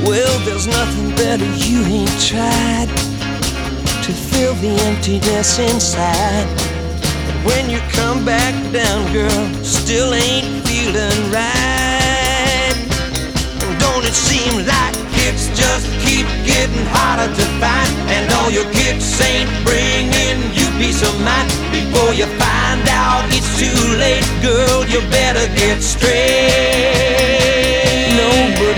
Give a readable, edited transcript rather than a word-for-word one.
Well, there's nothing better you ain't tried to fill the emptiness inside. And when you come back down, girl, still ain't feeling right. Don't it seem like it's just keep getting harder to find? And all your gifts ain't bringing you peace of mind. Before you find out it's too late, girl, you better get straight.